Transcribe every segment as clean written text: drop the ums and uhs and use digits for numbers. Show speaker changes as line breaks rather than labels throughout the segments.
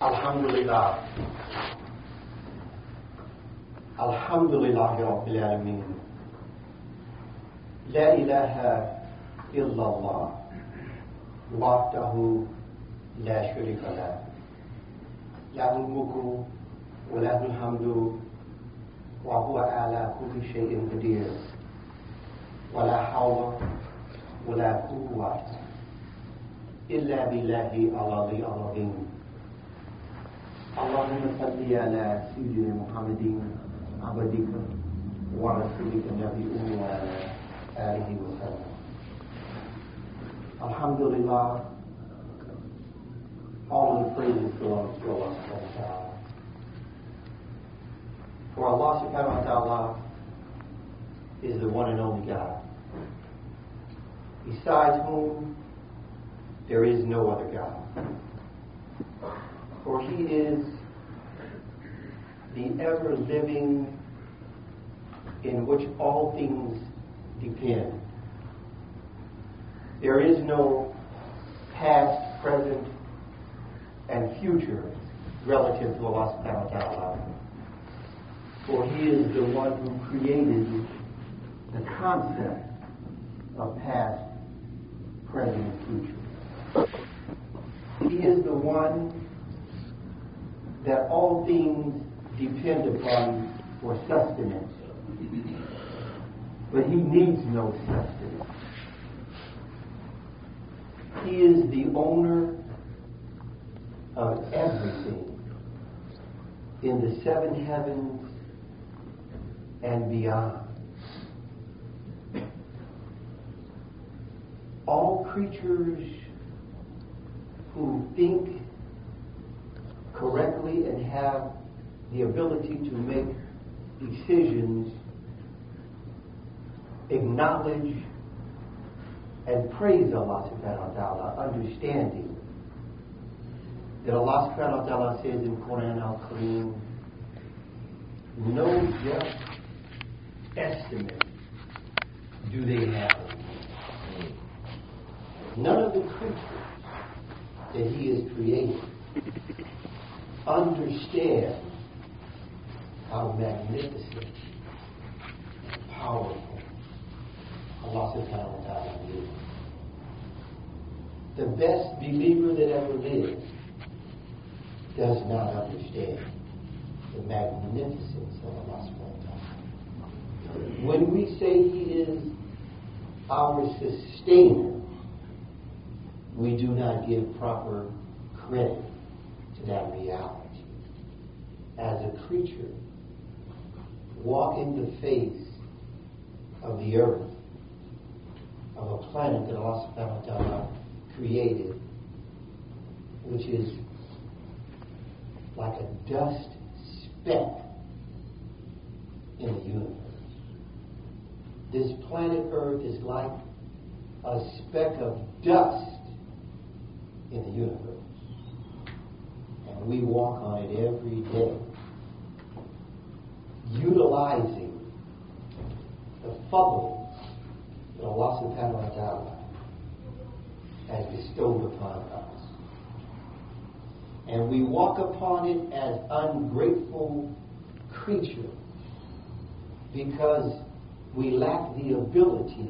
Alhamdulillah. Alhamdulillahi Rabbil Alameen. La ilaha illallah. Wahdahu la sharika lah. Lahul mulku wa lahul hamdu wa huwa ala kulli shay'in qadir. Wa la hawla wa la quwwata illa billahi al-ali al-azim. Allahumma salli ala sayyidina Muhammadin abadika wa rasulika nabiyyi wa ala alihi wa sallam. Alhamdulillah, all the praises belong to Allah subhanahu wa ta'ala. For Allah subhanahu wa ta'ala is the one and only God, besides whom there is no other God. For He is the ever-living in which all things depend. There is no past, present, and future relative to Allah subhanahu wa ta'ala. For He is the one who created the concept of past, present, and future. He is the one that all things depend upon for sustenance. But He needs no sustenance. He is the owner of everything in the seven heavens and beyond. All creatures who think correctly and have the ability to make decisions acknowledge and praise Allah subhanahu wa ta'ala, understanding that Allah subhanahu wa ta'ala says in Quran al-Kareem, no just estimate do they have. None of the creatures that He has created understand how magnificent and powerful Allah subhanahu wa ta'ala is. The best believer that ever lived does not understand the magnificence of Allah subhanahu wa ta'ala. When we say He is our sustainer, we do not give proper credit to that reality. As a creature walking the face of the earth, of a planet that Allah subhanahu wa ta'ala created, which is like a dust speck in the universe. This planet Earth is like a speck of dust in the universe. And we walk on it every day, utilizing the fadl that Allah subhanahu wa ta'ala has bestowed upon us. And we walk upon it as ungrateful creatures because we lack the ability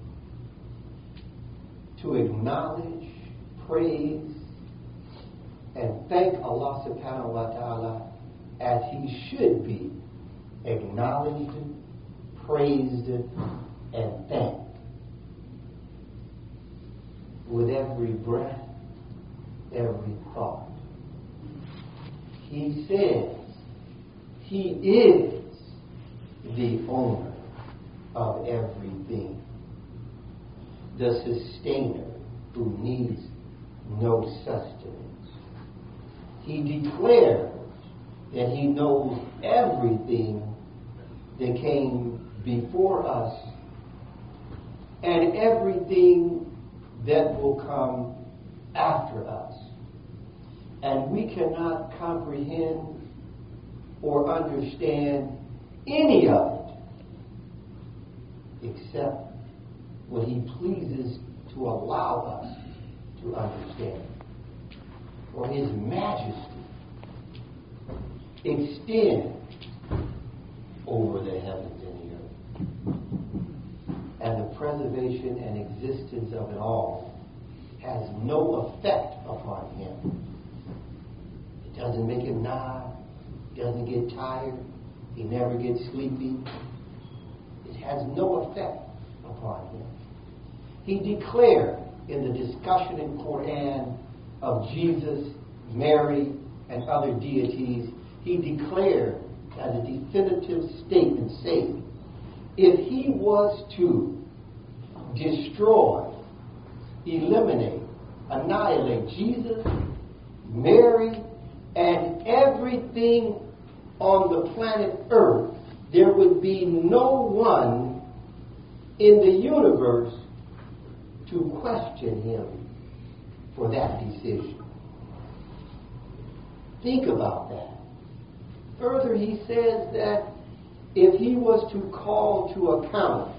to acknowledge, praise, and thank Allah subhanahu wa ta'ala as He should be acknowledged, praised, and thanked. With every breath, every thought. He says He is the owner of everything, the sustainer who needs no sustenance. He declares that He knows everything that came before us and everything that will come after us. And we cannot comprehend or understand any of it except what He pleases to allow us to understand. For His majesty extend over the heavens and the earth. And the preservation and existence of it all has no effect upon him. It doesn't make him nod. He doesn't get tired. He never gets sleepy. It has no effect upon him. He declared in the discussion in Quran of Jesus, Mary, and other deities, he declared as a definitive statement saying, if he was to destroy, eliminate, annihilate Jesus, Mary, and everything on the planet Earth, there would be no one in the universe to question him for that decision. Think about that. Further, he says that if he was to call to account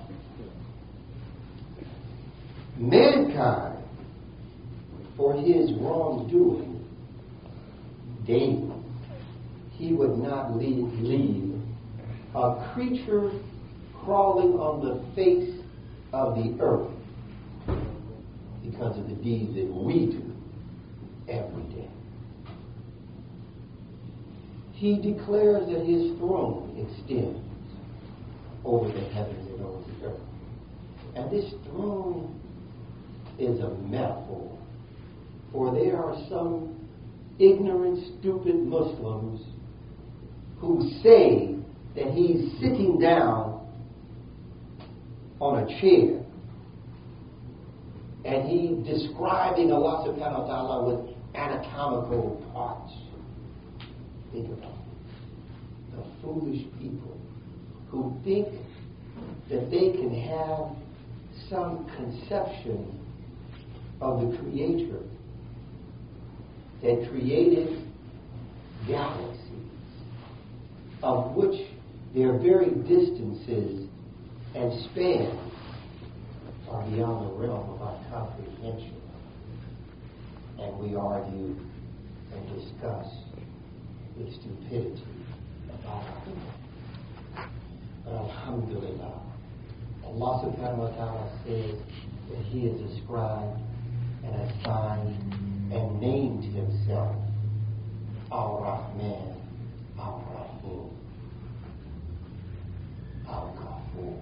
mankind for his wrongdoing daily, he would not leave a creature crawling on the face of the earth because of the deeds that we do every day. He declares that his throne extends over the heavens and over the earth. And this throne is a metaphor, for there are some ignorant, stupid Muslims who say that he's sitting down on a chair and he's describing Allah subhanahu wa ta'ala with anatomical parts. Think about it. The foolish people who think that they can have some conception of the Creator that created galaxies, of which their very distances and spans are beyond the realm of our comprehension. And we argue and discuss with stupidity about it. But alhamdulillah, Allah subhanahu wa ta'ala says that he has ascribed and assigned and named himself Ar-Rahman, Ar-Rahim, Al-Ghafur.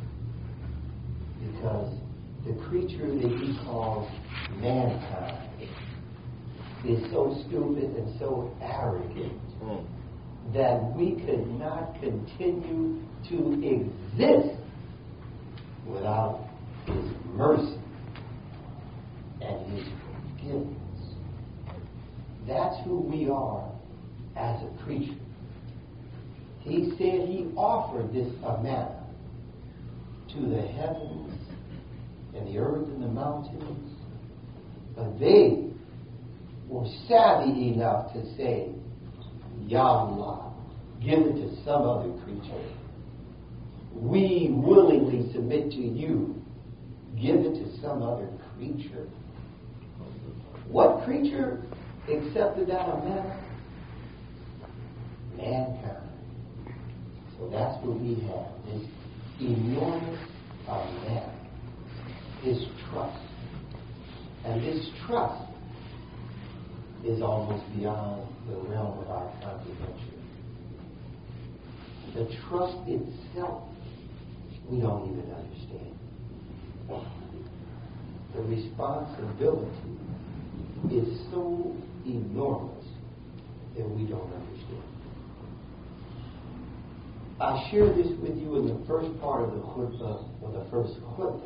Because the creature that he calls mankind is so stupid and so arrogant that we could not continue to exist without his mercy and his forgiveness. That's who we are as a creature. He said he offered this manna to the heavens and the earth and the mountains, but they were savvy enough to say, Ya Allah, give it to some other creature. We willingly submit to you. Give it to some other creature. What creature accepted that manna? Mankind. So that's what we have. This enormous manna. This trust. And this trust is almost beyond the realm of our comprehension. The trust itself, we don't even understand. The responsibility is so enormous that we don't understand. I shared this with you in the first part of the khutbah, or the first khutbah,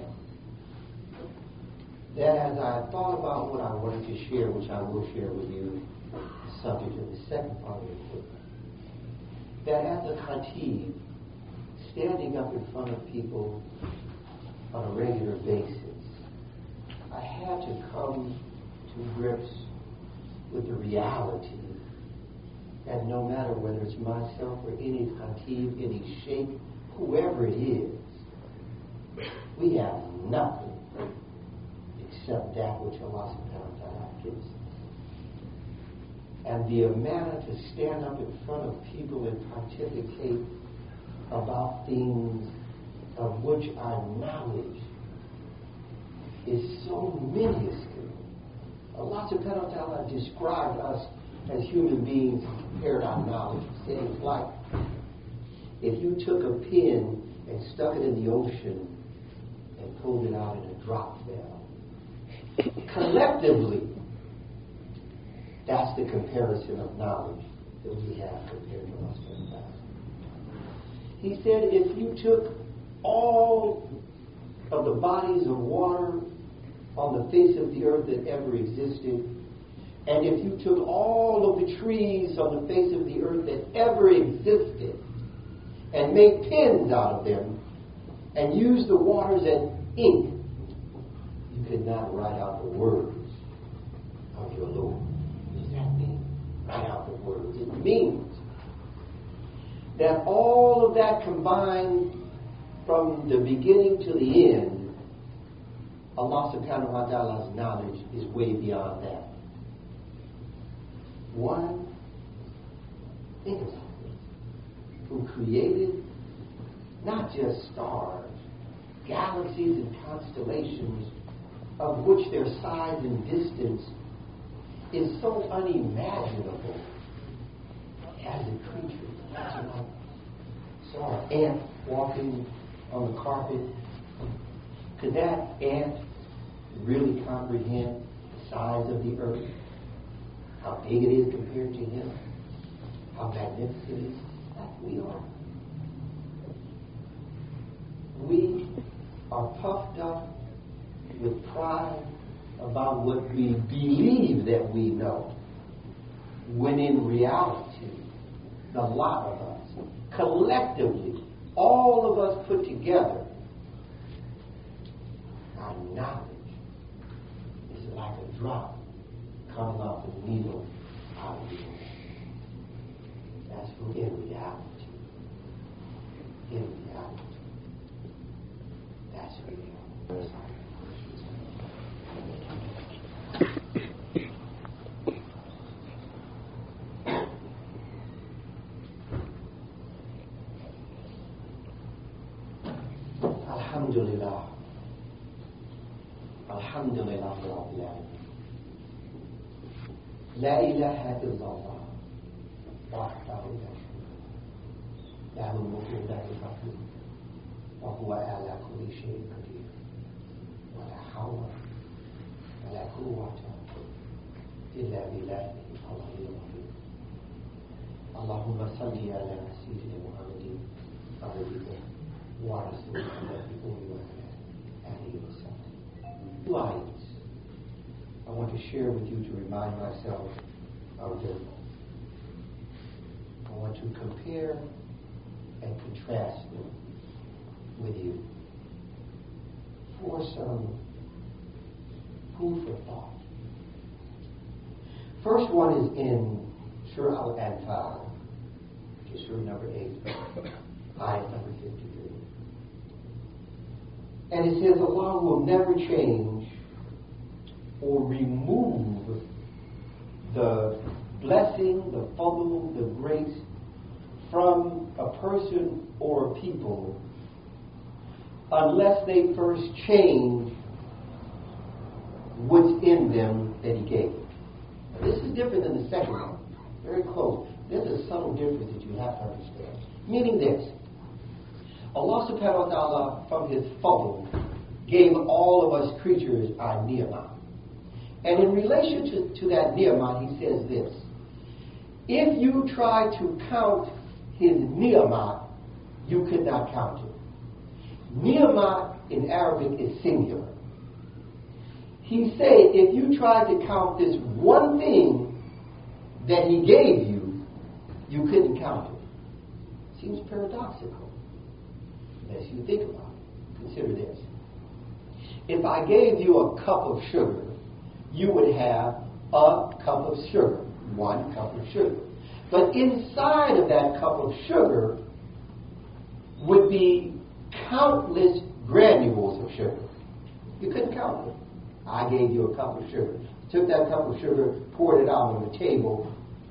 that as I thought about what I wanted to share, which I will share with you, the subject of the second part of the khutbah, that as a khatib, standing up in front of people on a regular basis, I had to come to grips with the reality that no matter whether it's myself or any khatib, any sheikh, whoever it is, we have nothing except that which Allah subhanahu wa ta'ala gives us. and the manner to stand up in front of people and pontificate about things of which our knowledge is so minuscule. Allah subhanahu wa ta'ala described us as human beings and compared our knowledge. He said it's like if you took a pin and stuck it in the ocean and pulled it out and a drop fell. Collectively, that's the comparison of knowledge that we have compared to us. He said if you took all of the bodies of water on the face of the earth that ever existed, and if you took all of the trees on the face of the earth that ever existed and made pens out of them and used the waters as ink, you could not write out the words of your Lord. What does that mean? Write out the words. It means that all of that combined from the beginning to the end, Allah subhanahu wa ta'ala's knowledge is way beyond that. One, think about it, who created not just stars, galaxies and constellations of which their size and distance is so unimaginable as a creature. I saw an ant walking on the carpet. Could that ant really comprehend the size of the earth? How big it is compared to him? How magnificent it is? Like we are. We are puffed up with pride about what we believe that we know, when in reality, the lot of us, collectively, all of us put together, our knowledge is like a drop coming off a needle out of the air. That's in reality. In reality. That's who we are. Alhamdulillah. Alhamdulillah Rabbil Alamin. La ilaha illallah. Wahdahu la sharika lahu. Lahul mulku wa lahul hamdu. Wa huwa ala kulli shay'in qadir. Wa la hawla wa la quwwata illa billahi al-aliyyil azim. Allahumma salli ala sayyidina Muhammadin abdika wa rasulika wa alihi wa sallam. Lights I want to share with you to remind myself of them. I want to compare and contrast them with you for some food for thought. First one is in Surah Al-Anfal, which is Surah number 8, ayah number 53. And it says Allah will never change or remove the blessing, the fadl, the grace from a person or a people unless they first change what's in them that He gave. Now, this is different than the second one. Very close. There's a subtle difference that you have to understand. Meaning this. Allah subhanahu wa ta'ala, from His fadl, gave all of us creatures our ni'mah. And in relation to that ni'mah, He says this. If you try to count His ni'mah, you could not count it. Ni'mah in Arabic is singular. He said, if you try to count this one thing that He gave you, you couldn't count it. Seems paradoxical. As you think about it, consider this. If I gave you a cup of sugar, you would have a cup of sugar, 1 cup of sugar. But inside of that cup of sugar would be countless granules of sugar. You couldn't count them. I gave you a cup of sugar. Took that cup of sugar, poured it out on the table,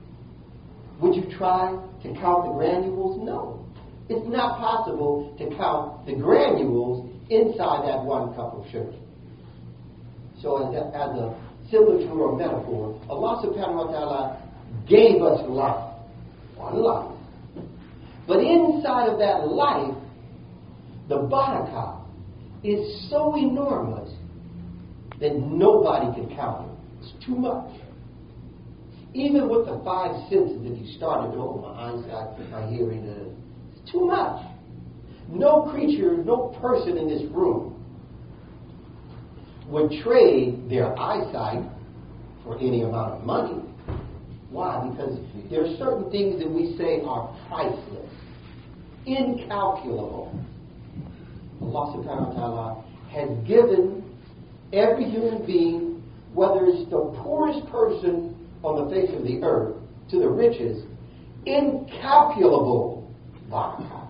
Would you try to count the granules? No. It's not possible to count the granules inside that 1 cup of sugar. So as a similitude or metaphor, Allah subhanahu wa ta'ala gave us life. One life. But inside of that life, the barakah is so enormous that nobody can count it. It's too much. Even with the 5 senses, if you started, my eyesight, my hearing, it's too much. No creature, no person in this room would trade their eyesight for any amount of money. Why? Because there are certain things that we say are priceless, incalculable. Allah subhanahu wa ta'ala has given every human being, whether it's the poorest person on the face of the earth to the richest, incalculable barakah.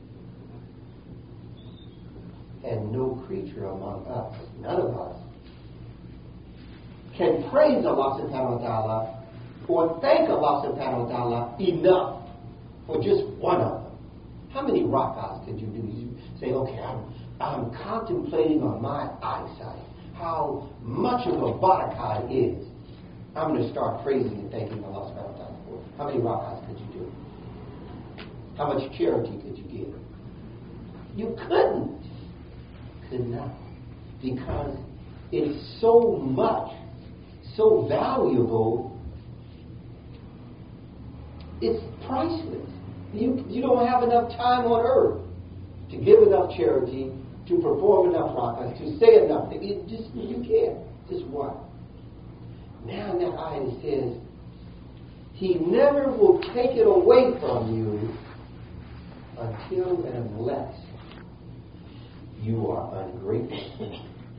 And no creature among us, none of us, can praise Allah subhanahu wa ta'ala or thank Allah subhanahu wa ta'ala enough for just one of them. How many rak'ahs could you do? You say, okay, I'm contemplating on my eyesight, how much of a barakah it is. I'm going to start praising and thanking Allah subhanahu wa ta'ala for it. How many rak'ahs could you do? How much charity could you give? You couldn't. Could not. Because it's so much, so valuable, it's priceless. You don't have enough time on earth to give enough charity, to perform enough rak'ahs, to say enough. You can't. Just one. Now in that ayah it says, He never will take it away from you until and unless you are ungrateful.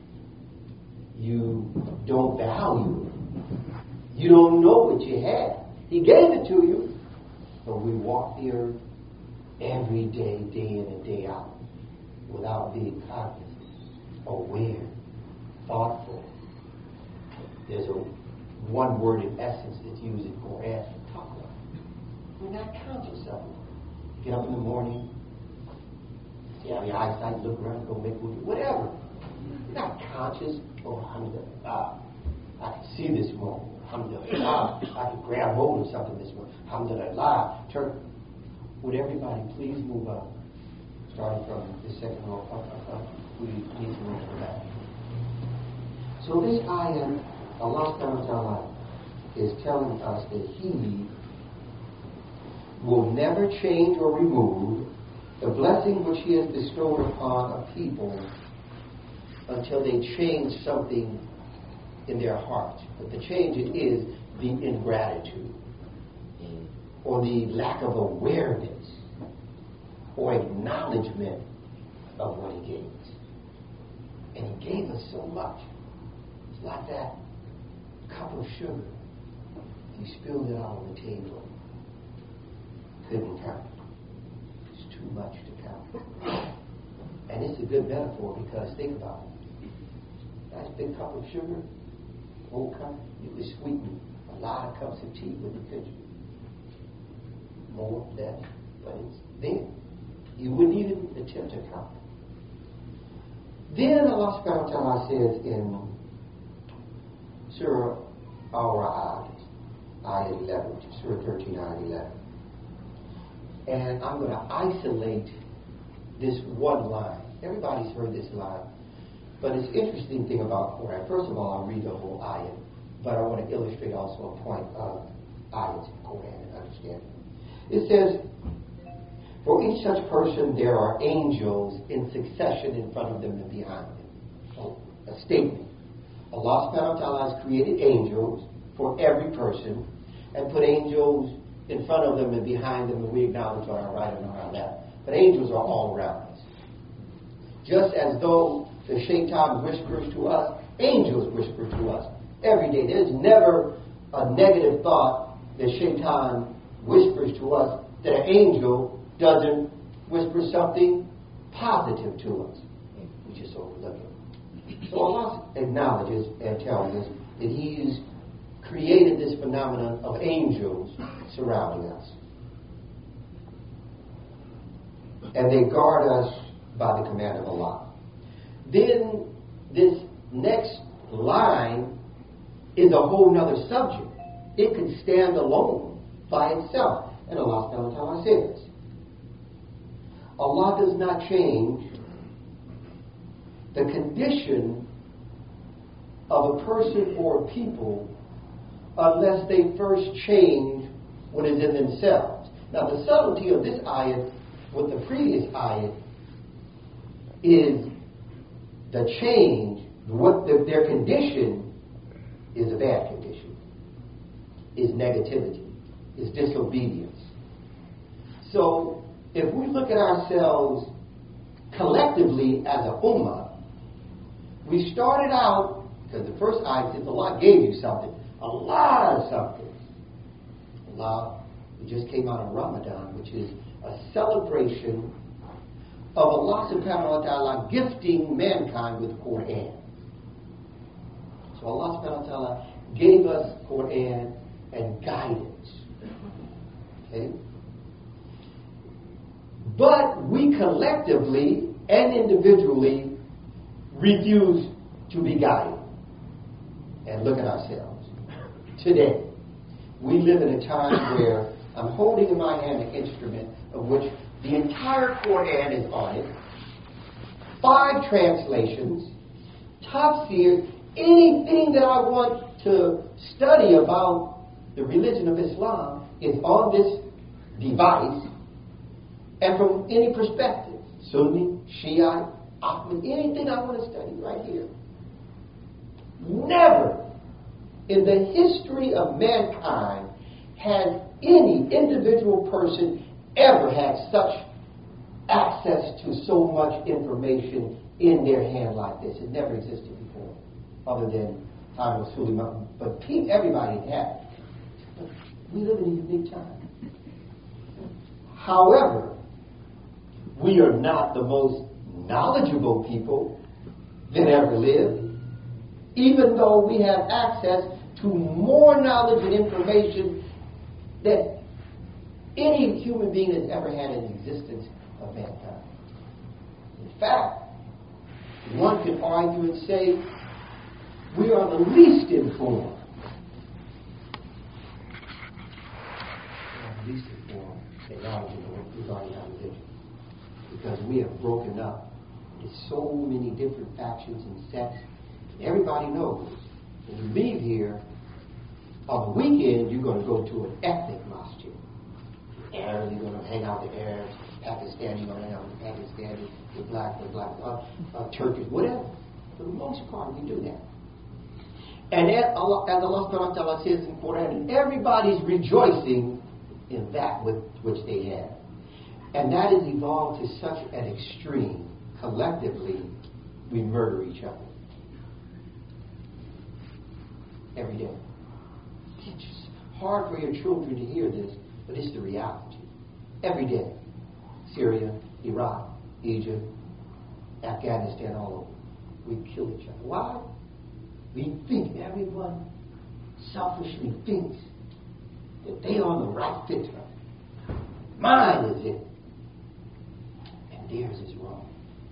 You don't value it. You don't know what you had. He gave it to you. But we walk here every day, day in and day out, without being cognizant, aware, thoughtful. There's one word in essence that's used in Quran, taqwa. We're not conscious of it. Get up in the morning, see how your eyesight, look around, go make food, whatever. You're not conscious. Oh, alhamdulillah, I can see this moment. Alhamdulillah, I can grab hold of something this moment. Alhamdulillah. Would everybody please move up, starting from the second row up. We need to move to the back. So this ayah, Allah subhanahu wa ta'ala is telling us that He will never change or remove the blessing which He has bestowed upon a people until they change something in their heart. But the change it is the ingratitude, or the lack of awareness, or acknowledgement of what He gave us. And He gave us so much. It's like that cup of sugar. He spilled it out on the table. Couldn't count. It's too much to count. And it's a good metaphor because think about it. Nice big cup of sugar, whole cup, you could sweeten a lot of cups of tea with it, could you? More, less, but it's there. You wouldn't even attempt to count it. Then Allah subhanahu wa ta'ala says in Surah Al-Ra'd, ayah 11, Surah 13, ayah 11. And I'm going to isolate this one line. Everybody's heard this line. But it's interesting thing about Quran. First of all, I'll read the whole ayah. But I want to illustrate also a point of ayahs in Quran and understanding. It says, for each such person there are angels in succession in front of them and behind them. So, a statement. Allah subhanahu wa ta'ala has created angels for every person and put angels in front of them and behind them, and we acknowledge on our right and on our left. But angels are all around us. Just as though the shaitan whispers to us, angels whisper to us every day. There's never a negative thought that shaitan whispers to us that an angel doesn't whisper something positive to us. We just overlook it. So Allah acknowledges and tells us that He is created this phenomenon of angels surrounding us. And they guard us by the command of Allah. Then this next line is a whole nother subject. It can stand alone by itself. And Allah subhanahu wa ta'ala says, Allah does not change the condition of a person or a people unless they first change what is in themselves. Now the subtlety of this ayat with the previous ayat is the change, their condition is a bad condition, is negativity, is disobedience. So if we look at ourselves collectively as a ummah, we started out, because the first ayat says Allah gave you something, a lot of something. Allah, we just came out of Ramadan, which is a celebration of Allah subhanahu wa ta'ala gifting mankind with the Quran. So Allah subhanahu wa ta'ala gave us Quran and guidance. Okay? But we collectively and individually refuse to be guided. And look at ourselves. Today, we live in a time where I'm holding in my hand an instrument of which the entire Quran is on it, 5 translations, tafsir, anything that I want to study about the religion of Islam is on this device, and from any perspective, Sunni, Shiite, Ahmad, anything I want to study right here. Never in the history of mankind has any individual person ever had such access to so much information in their hand like this. It never existed before, other than time of Suleiman. But everybody had. But we live in a unique time. However, we are not the most knowledgeable people that ever lived, even though we have access to more knowledge and information that any human being has ever had in the existence of mankind. In fact, one could argue and say we are the least informed. The least informed and knowledgeable regarding our religion, because we have broken up into so many different factions and sects. Everybody knows when you leave here, on the weekend, you're going to go to an ethnic masjid. Arabs, you're going to hang out with Arabs. Pakistani, you're going to hang out with Pakistanis. The black, Turkish, whatever. For the most part, we do that. And as Allah subhanahu wa ta'ala says in the Quran, everybody's rejoicing in that which they have. And that has evolved to such an extreme. Collectively, we murder each other. Every day. It's just hard for your children to hear this, but it's the reality. Every day. Syria, Iraq, Egypt, Afghanistan, all over. We kill each other. Why? We think everyone selfishly thinks that they are on the right fitra. Mine is it. And theirs is wrong.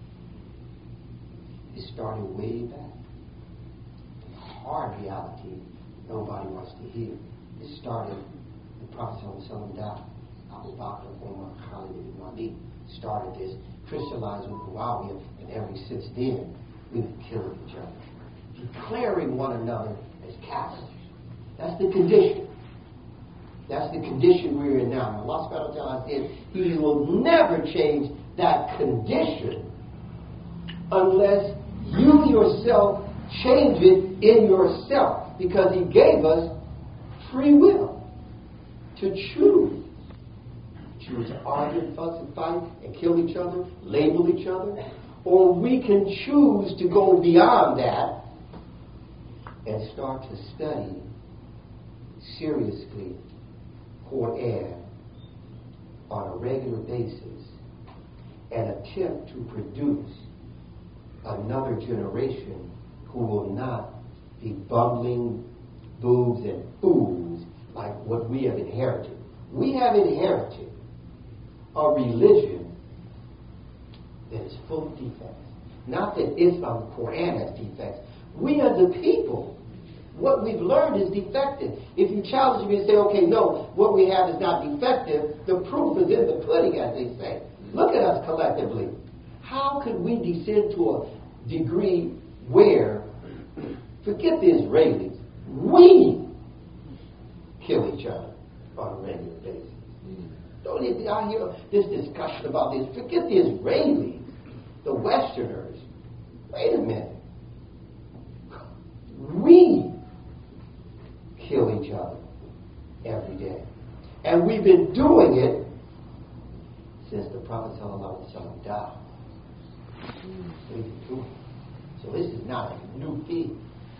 It started way back. The hard reality nobody wants to hear. It started, the Prophet ﷺ died. Abu Bakr, Umar, Khalid ibn Walid started this, crystallized with Muawiyah, and ever since then, we've been killing each other. Declaring one another as Catholics. That's the condition. That's the condition we're in now. Allah subhanahu wa ta'ala said He will never change that condition unless you yourself change it in yourself, because He gave us free will to choose. Choose to argue, fuss, and fight, and kill each other, label each other, or we can choose to go beyond that and start to study seriously Quran on a regular basis and attempt to produce another generation who will not be bumbling
boobs and oohs like what we have inherited. We have inherited a religion that is full of defects. Not that Islam, the Quran, has defects. We as a people, what we've learned is defective. If you challenge me and say, okay, no, what we have is not defective, the proof is in the pudding, as they say. Look at us collectively. How could we descend to a degree where, forget the Israelis, we kill each other on a regular basis? Don't even, I hear this discussion about this. Forget the Israelis, the Westerners. Wait a minute. We kill each other every day. And we've been doing it since the Prophet ﷺ died. We've been doing it. So this is not a new thing.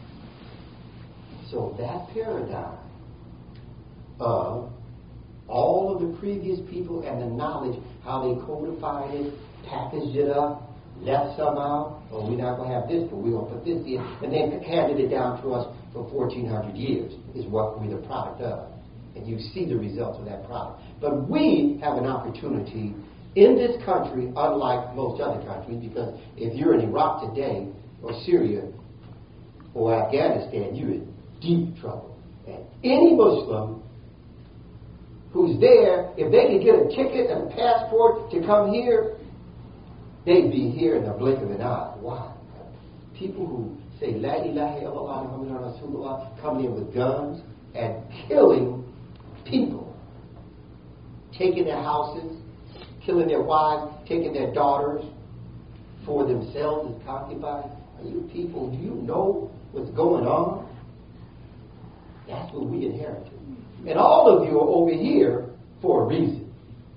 So that paradigm of all of the previous people and the knowledge, how they codified it, packaged it up, left some out, oh, we're not going to have this, but we're going to put this in, and then handed it down to us for 1,400 years, is what we're the product of. And you see the results of that product. But we have an opportunity in this country, unlike most other countries, because if you're in Iraq today, or Syria, or Afghanistan, you're in deep trouble. And any Muslim who's there, if they could get a ticket and a passport to come here, they'd be here in the blink of an eye. Why? People who say, La ilaha illallah Muhammadur Rasulullah, coming in with guns and killing people. Taking their houses, killing their wives, taking their daughters for themselves as concubines. Are you people, do you know what's going on? That's what we inherited. And all of you are over here for a reason.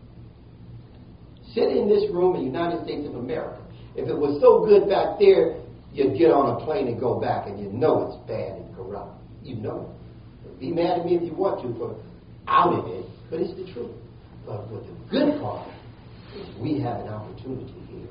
Sit in this room in the United States of America. If it was so good back there, you'd get on a plane and go back, and you know it's bad and corrupt. You know it. Be mad at me if you want to for outing it, but it's the truth. But the good part is we have an opportunity here.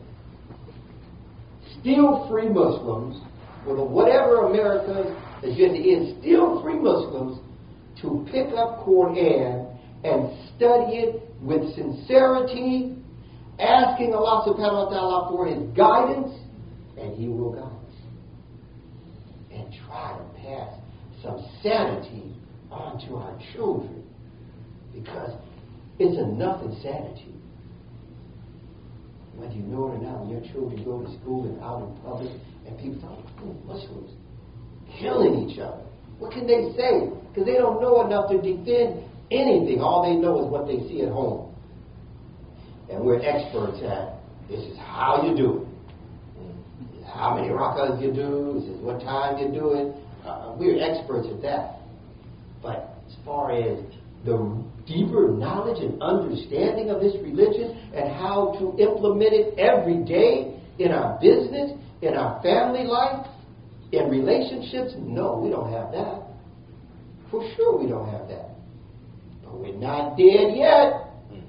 Still free Muslims, or whatever America's agenda is, still free Muslims to pick up Quran and study it with sincerity, asking Allah subhanahu wa ta'ala for His guidance, and He will guide us. And try to pass some sanity on to our children, because it's enough insanity. Whether you know it or not, when your children go to school and out in public, and people talk, oh, Muslims killing each other. What can they say? Because they don't know enough to defend anything. All they know is what they see at home. And we're experts at, this is how you do it. This is how many rakas you do. This is what time you do it. We're experts at that. But as far as the deeper knowledge and understanding of this religion and how to implement it every day in our business, in our family life, in relationships, no, we don't have that. For sure we don't have that. But we're not dead yet.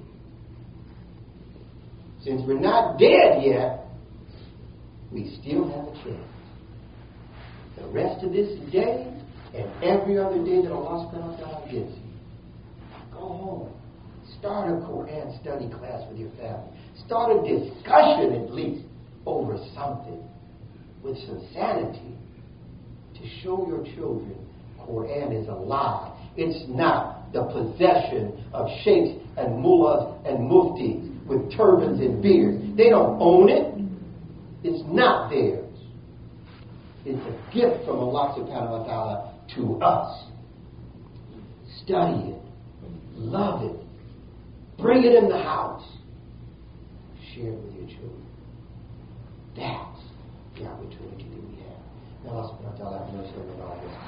Since we're not dead yet, we still have a chance. The rest of this day and every other day that Allah subhanahu wa ta'ala gives you, go home. Start a Quran study class with your family. Start a discussion at least over something with some sanity to show your children Quran is alive. It's not the possession of sheikhs and mullahs and muftis with turbans and beards. They don't own it. It's not theirs. It's a gift from Allah subhanahu wa ta'ala to us. Study it. Love it. Bring it in the house. Share it with your children. That's the opportunity that we have. May Allah subhanahu wa ta'ala have mercy on all of us.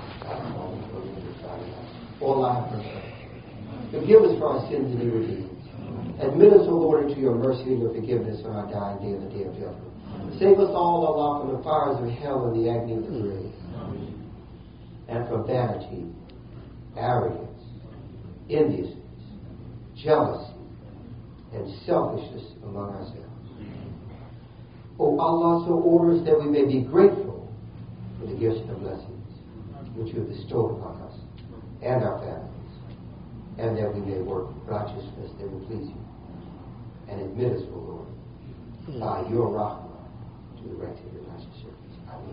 Oh Allah, have mercy. Forgive us for our sins and evil deeds. Admit us, O Lord, into your mercy and your forgiveness on our dying day and the day of judgment. Save us all, Allah, from the fires of hell and the agony of the grave. And from vanity, arrogance, enviousness, jealousy, and selfishness among ourselves. O Allah, so order us that we may be grateful for the gifts and blessings which you have bestowed upon us. and our families, and that we may work righteousness that will please you. And admit us, O Lord, by your rahmah to the right to your righteousness. I